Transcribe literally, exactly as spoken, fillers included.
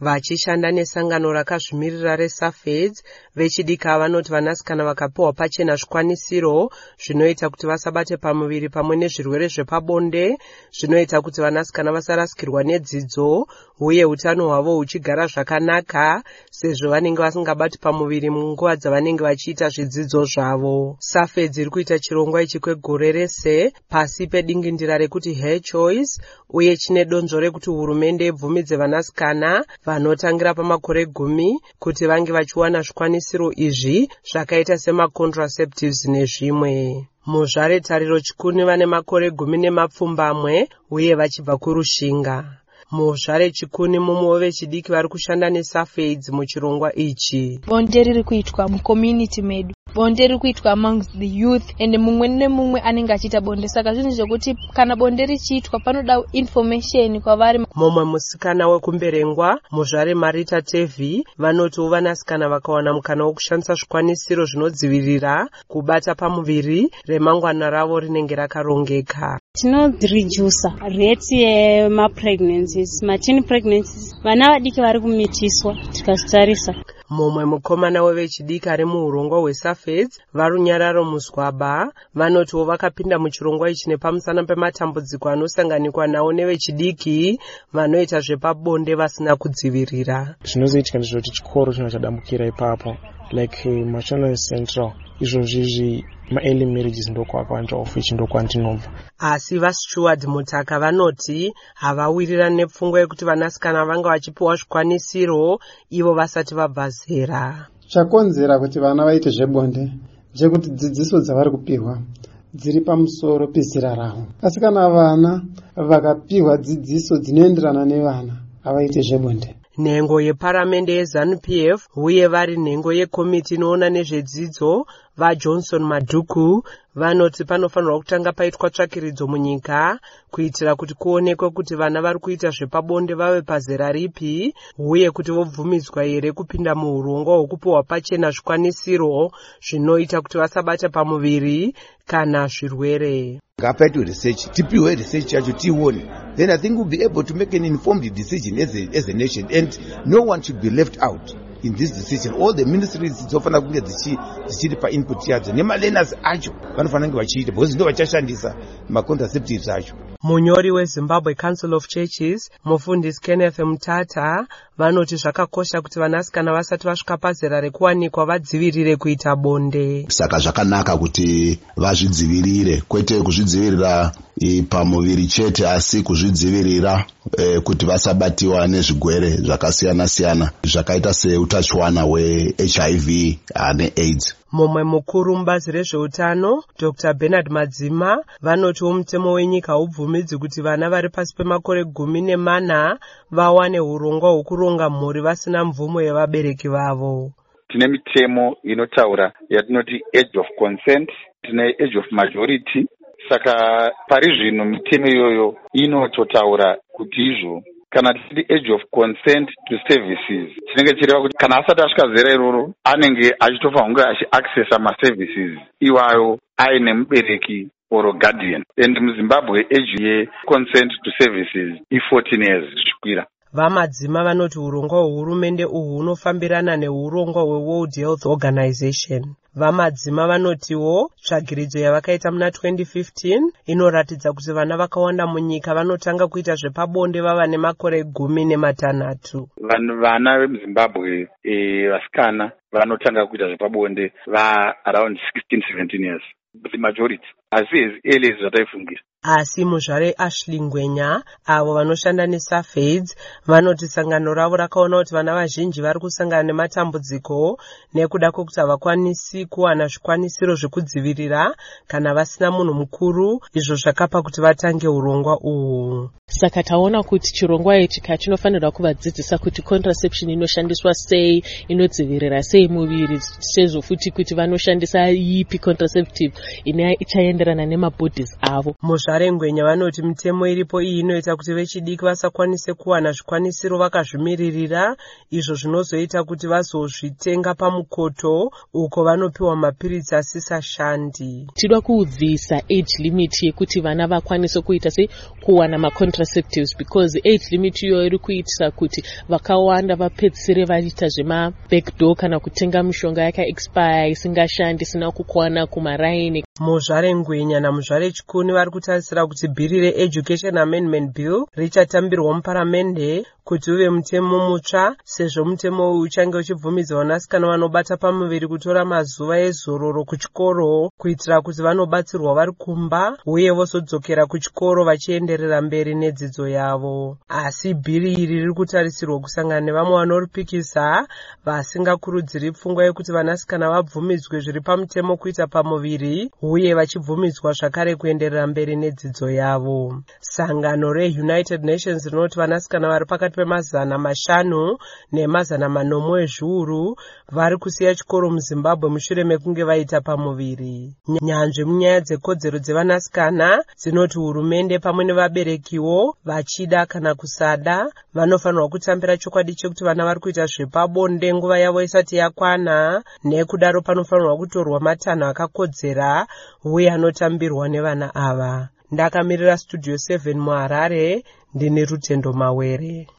Vachishanda nesangano rakazvimirira reSAFEDS, vechidiki vanoti vanasikana vakapiwa pachena zvikwanisiro zvinoita kuti vasabate pamuviri pamwe nezvirwere zvepabonde, zvinoita kuti vanasikana vasarasikirwa nedzidzo uye utano hwavo huchigara zvakanaka sezvo vanenge vasingabati pamuviri munguva dzavanenge vachiita zvidzidzo zvavo. SAFEDS iri kuita chirongwa ichi kwegore rese pasi pedingindira rekuti Her Choice uye chine donzvo rekuti hurumende ibvumidze vanasikana vanotangira pamakore gumi kuti vange vachiwana zvikwanisiro izvi zvakaita semacontracectives nezvimwe. Muzvare Tariro Chikuni vane makore gumi nemapfumbamwe uye vachibva kurushinga. Muzvare Chikuni mumwe vechidiki vari kushanda neSAFEDS muchirongwa ichi. Bonde riri kuitwa mucommunity medu. Bonde riri kuitwa amongst the youth and mumwe nemumwe anenge achiita bonde. Saka zvinhu zvokuti kana bonde richiitwa panoda information kwavari. Mumwe musikana wekumberengwa muzvare Marita Tevi vanoti vanasikana vakawana mukana wokushandisa zvikwanisiro zvinodzivirira kubata pamuviri remangwana ravo rinenge rakarongeka. Tinoreduce rate yemapregnancies, mateen pregnancies, vana vadiki vari kumitiswa tikazvitarisa. Mumwe mukomana wevechidiki ari muurongwa hweSAFEDS Varunyararo Muzwaba vanotiwo vakapinda muchirongwa ichi nepamusana pematambudziko anosanganikwa nawo nevechidiki vanoita zvepabonde vasina kudzivirira. Zvinozoitika ndezvoti chikoro chino chadambukira ipapo like uh, Machona Central izvozvizvi ma-early marriages ndoko akawanja ofu ichi ndoko andinobva. Asi vaSteward Mutaka vanoti havawirirani nepfungwa yekuti vanasikana vanga vachipiwa zvikwanisiro ivo vasati vabva zera. Chakonzera kuti vana vaite zvebonde ndechekuti dzidziso dzavari kupiwa dziri pamusoro pezera ravo. Asi kana vana vakapiwa dzidziso dzinoenderana nevana havaite zvebonde. Nhengo yeparamende yeZANU-P F uye vari nhengo yekomiti inoona nezvedzidzo vaJohnson Madhuku vanoti panofanirwa kutanga paitwa tsvakiridzo munyika kuitira kuti kuonekwe kuti vana vari kuita zvepabonde vave pazera ripi uye kuti vobvumidzwa here kupinda muurongwa hwokupiwa pachena zvikwanisiro zvinoita kuti vasabata pamuviri kana zvirwere. Ngapaitwe research, tipiwe research yacho tione. Then I think we'll be able to make an informed decision as a, as a nation, and no one should be left out in this decision. All the ministries dzofana kunge dzichiri pa input yadzo nemalearners acho vanofana kunge vachiita because ndo vachashandisa macontracectives acho. Munyori weZimbabwe Council of Churches mufundisi Kenneth Mutata vanoti zvakakosha kuti vanasikana vasati vasvika pazera rekuwanikwa vadzivirire kuita bonde. Saka zvakanaka kuti vazvidzivirire, kwete kuzvidzivirira pamuviri chete asi kuzvidzivirira e, kuti vasabatiwa nezvigwere zvakasiyana siyana zvakaita seutachiwana hwe-H I V neAIDS. Mumwe mukuru mubazi rezveutano Doctor Bernard Madzima vanoti mutemo wenyika ubvumidzi kuti vana vari pasi pemakore gumi nemana vawane urongwa hwokuronga mhuri vasina mvumo yevabereki vavo. Tine mitemo inotaura yatinoti age of consent, tine age of majority. Saka pari zvino mitemo iyoyo inototaura kuti izvo kana tiri age of consent to services chinenge chireva kuti kana asati asvika zera iroro anenge achitofanira kunge achiaccessa maservices iwayo aine mubereki or guardian. And muZimbabwe age ye consent to services i fourteen years zvichikwira. Vamadzima vanoti urongwa hwehurumende uhu hunofambirana neurongwa hweWorld Health Organization. Vamadzima vanotiwo tsvagiridzo yavakaita muna twenty fifteen inoratidza kuti vana vakawanda munyika vanotanga kuita zvepabonde vava nemakore gumi nematanhatu. Vanhu vana vemuZimbabwe e, vasikana vanotanga kuita zvepabonde va around sixteen seventeen years. The majority asi early as zvataifungira. Asi muzvare Ashley Ngwenya avo vanoshanda neSAFEDS vanoti sangano ravo rakaona kuti vana vazhinji vari kusangana nematambudziko nekuda kwokuti havakwanisi kuwana zvikwanisiro zvekudzivirira kana vasina munhu mukuru, izvo zvakapa kuti vatange urongwa uhu. Saka taona kuti chirongwa ichi chinofanirwa kuvadzidzisa kuti contraception inoshandiswa sei, inodzivirira sei muviri, sezvo futi kuti vanoshandisa ipi contraceptive ine ichaenderana nemabodies avo. Muzvare Muzvarengwenya vanoti mitemo iripo iyi inoita kuti vechidiki vasakwanise kuwana zvikwanisiro vakazvimiririra, izvo zvinozoita kuti vazozvitenga pamukoto uko vanopiwa mapiritsi asisashandi. Tinoda kubvisa age limit yekuti vana vakwanise kuita sei kuwana ma contraceptives, because age limit iyo iri kuitisa kuti vakawanda vapedzisire vaita zvema backdoor kana kutenga mishonga yaka expire isingashandi isina kukwana kumaraini. Muzvarengwenya namuzvare Chikuni vari kutarisira kuti bhiri re-Education Amendment Bill richatambirwa muparamende kuti uve mutemo mutsva, sezvo mutemo uyu uchange uchibvumidza vanasikana vanobata pamuviri kutora mazuva ezororo kuchikoro kuitira kuti vanobatsirwa vari kumba uye vozodzokera kuchikoro vachienderera mberi nedzidzo yavo. Asi bhiri iri riri kutarisirwa kusangana nevamwe vanoripikisa vasingakurudziri pfungwa yekuti vanasikana vabvumidzwe zviri pamutemo kuita pamuviri uye vachibvumidzwa zvakare kuenderera mberi nedzidzo yavo. Sangano re-United Nations rinoti vanasikana vari pakati pemazana mashanu nemazana manomwe ezviuru vari kusiya chikoro muZimbabwe mushure mekunge vaita pamuviri. Nyanzvi munyaya dzekodzero dzevanasikana dzinoti hurumende pamwe nevaberekiwo vachida kana kusada vanofanirwa kutambira chokwadi chekuti vana vari kuita zvepabonde nguva yavo isati yakwana, nekudaro panofanirwa kutorwa matanho akakodzera uye anotambirwa nevana ava. Ndakamirira Studio seven muHarare, ndine Rutendo Mawere.